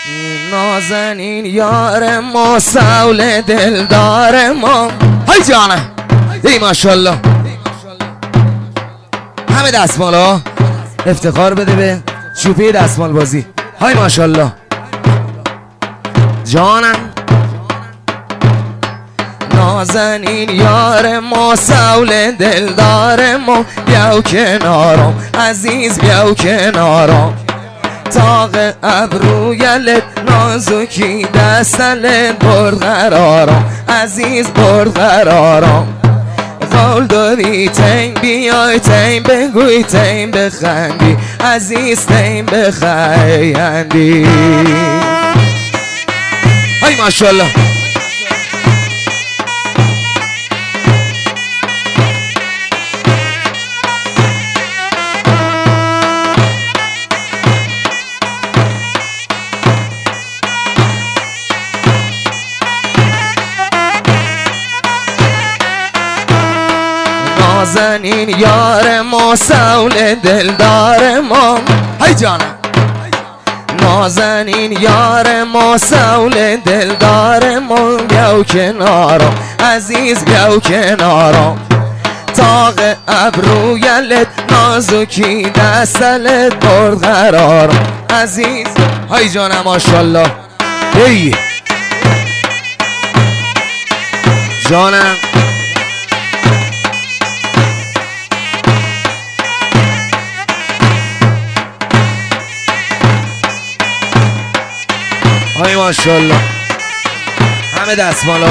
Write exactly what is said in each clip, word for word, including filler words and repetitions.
نازنین یار ما، سول دلدار ما. های جانم، ای ماشاءالله. همه دستمالا افتخار بده به شوپی دستمال بازی. های ماشاءالله جانم. نازنین یار ما، سول دلدار ما، بیاو کنارم عزیز بیاو کنارم. تاق ابرویلت نازکی دستلت برد قرارم عزیز برد قرارم. قول داری تیم بیای تیم بگوی تیم بخندی عزیز تیم بخندی. های ماشاءالله. نازنین یار ما، سول دلدار ما. های جانم. نازنین یار ما، سول دلدار ما، بیاو کنارم عزیز بیاو کنارم. تاق ابرویلت نازکی دستلت برد قرارم عزیز. های جانم ماشاءالله. ای جانم. های ماشاءالله. همه دستمالا.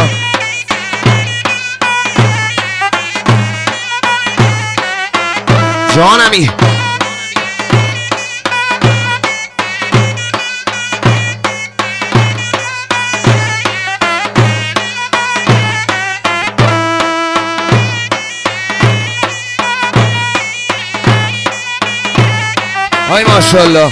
جانمی. های ماشاءالله.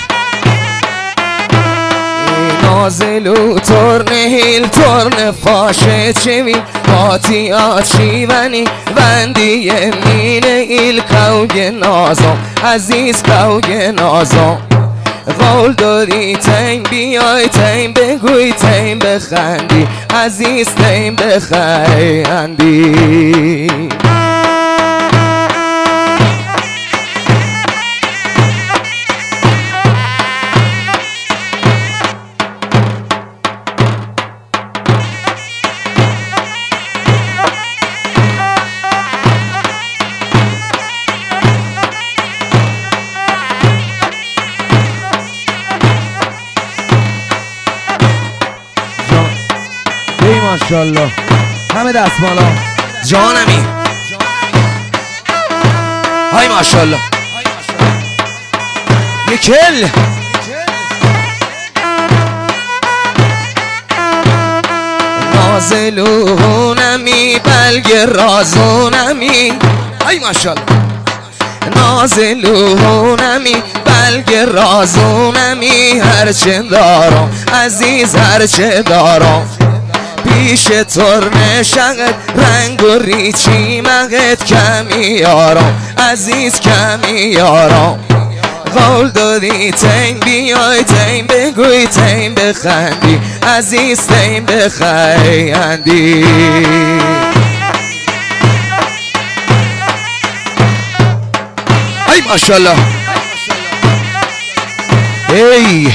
نازلو ترن هیل ترن فاشه چوی پاتیات شیونی وندی مین ایل کوگ نازم عزیز کوگ نازم. قول داری تیم بیای تیم بگوی تیم بخندی عزیز تیم بخندی. ماشاءالله. همه دستمالا. جانمی. های ماشاءالله. یکل. نازلونمی بلگ رازونمی. های ماشاءالله. نازلونمی بلگ رازونمی، هرچه دارم عزیز هرچه دارم. پیش ترن شقت رنگ و ریچی مقت کمی یارم عزیز کمی یارم. قول دادی تیم بیای تیم بگوی تیم بخندی عزیز تیم بخندی. ای ماشاءالله. ای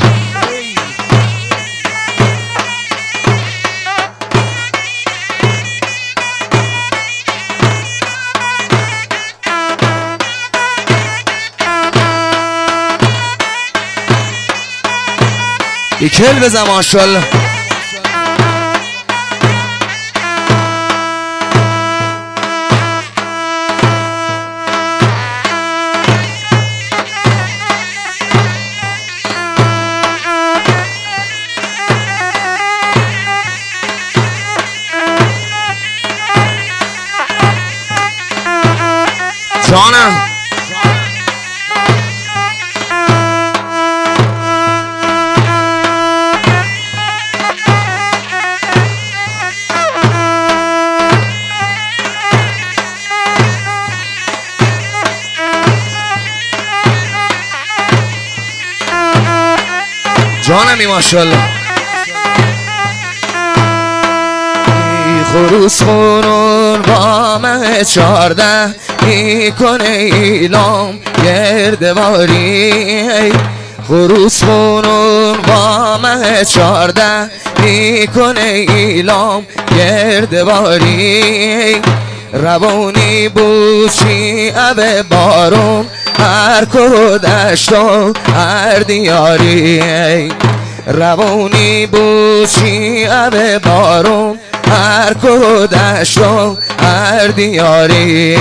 یکل بزن ماشاءالله. جانم. جانمی ماشاءالله. خروس خونون با مه چارده میکنه ایلام گردباری خروس خونون با مه چارده میکنه ایلام گردباری روانی بود شیعه بارون هر که دشت و هر دیاری روانی بود شیعه بارون هر که دشت و هر دیاری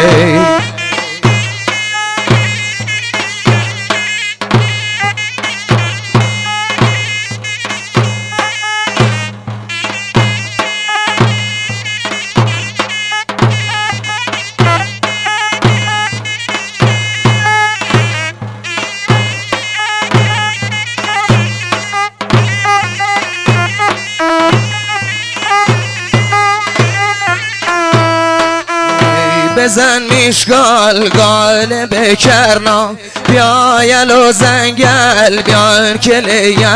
بزن میشگال گال بکرنا بیایل و زنگل بیان کلیک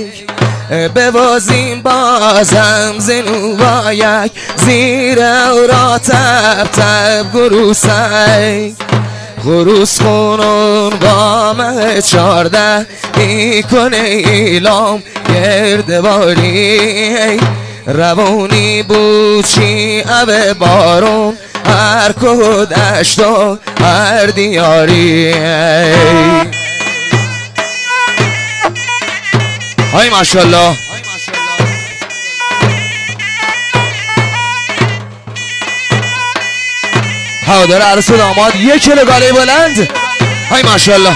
بوازیم بازم زنوبایک زیر اورا تب تب گروسک خروس خونون با مه چارده میکنه ایلام گردباری روانی بود شیعه بارون هر که دشت و هر دیاری های ماشاءالله هوادار عروس و داماد یک کیلو گاله بلند های ماشاءالله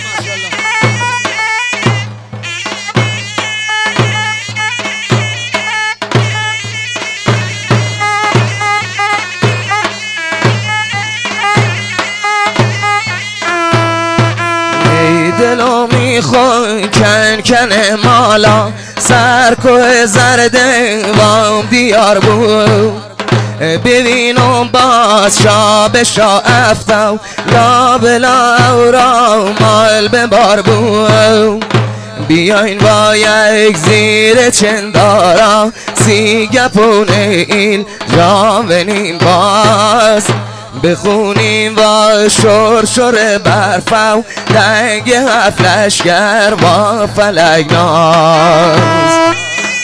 دلو میخوای کن کن مالا سرکو زرده وام دیار بود ببینم باز شا به شا افتاو لا بلا اورا مال ببار بود بیاین با یک زیر چندارا سی گپونه این جا بنیم باز بخونیم و شور شور برفو دنگ هفت لشگر با فلک ناز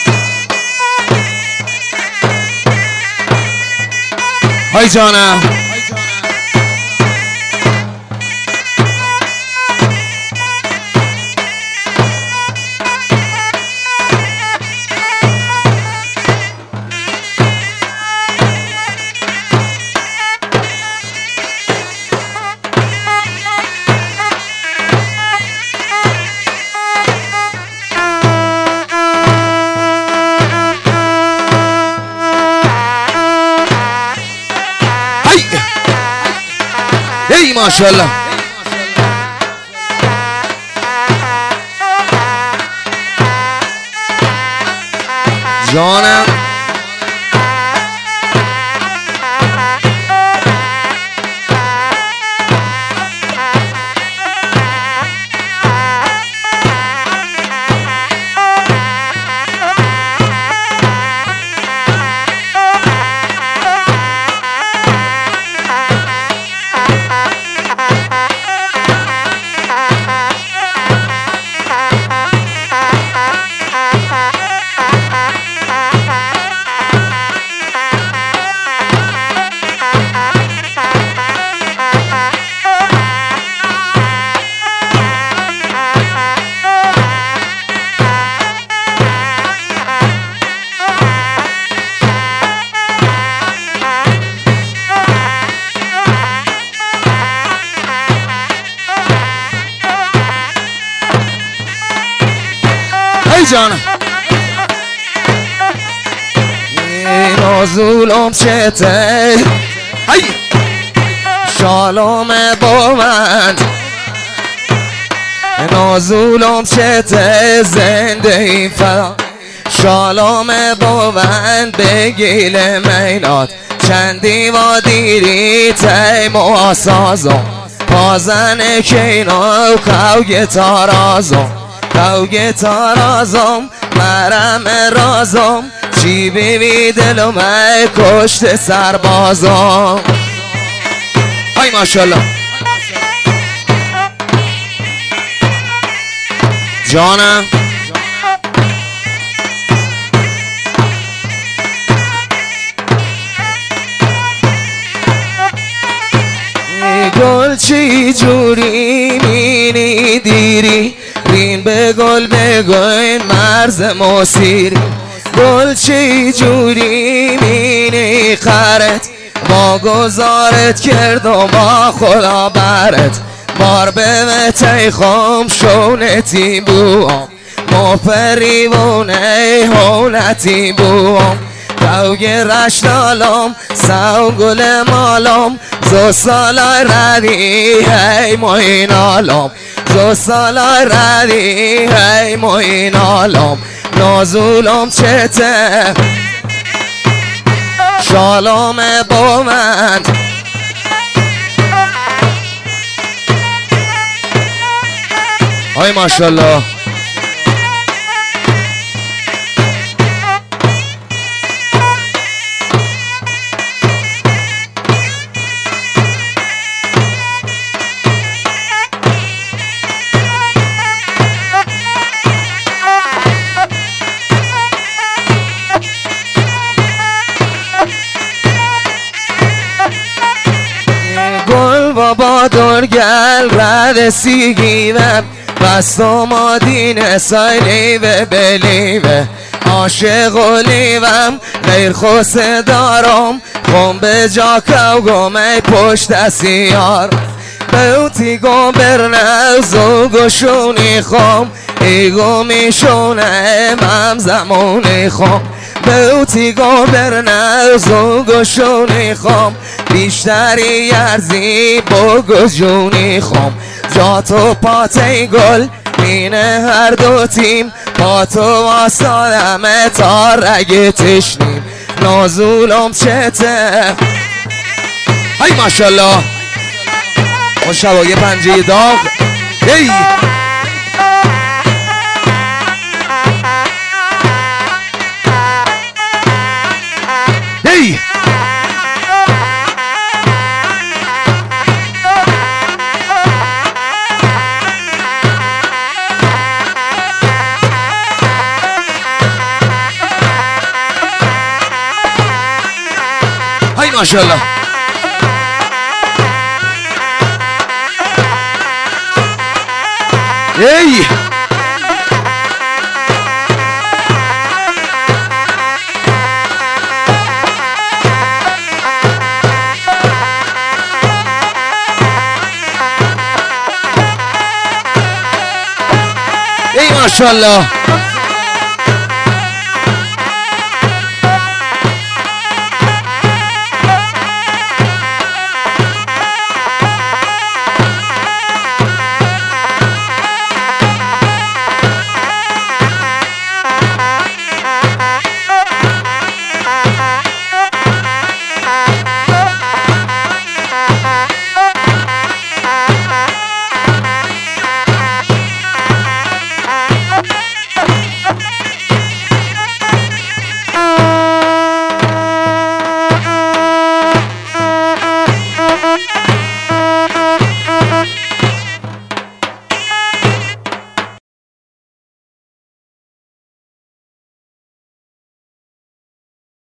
های جانم ای ماشاءالله جانم جانم نازولم چته ای شالوم بومند نازولم چته زنده این فلا شالوم بومند بگیل مینات چندی و دیری تیم و آسازم پازن کینو کو گتارازم کو گتارازم مرم رازم چی چی بی دلم کشت سربازان. های ماشاءالله جانم. گل چی جوری مینی دیری رین به گل بگوین مرز موسیری. گل چی جوری مینی خرت با گذارت کرد و با خدا برت بار به متی خام شونتی بوام ما پریوونه هونتی بوام دوگ رشتالام سو گل مالام زو سالای ردی هی موین آلام زو سالای ردی هی موین آلام نازولام چته شالام با من های ماشاءالله. گل بابا درگل رد سیگیوم بستم آدین سایلیوه بلیوه عاشق و لیوم غیر خوص دارم خون به جا کو گمه پشت سیار بوتی گم برنزو گشونی خوم ایگو میشونه مم زمونی خوم بوتی گم برنزو گشونی خوم بیشتری ارزی بگو جونی خوم جاتو پاتی گل مینه هر دو تیم پاتو واسادمه تا رگ تشنیم نازولم چته های ماشاءالله اون شبای پنجه داغ هی هی ماشاءالله. ای ای ماشاءالله.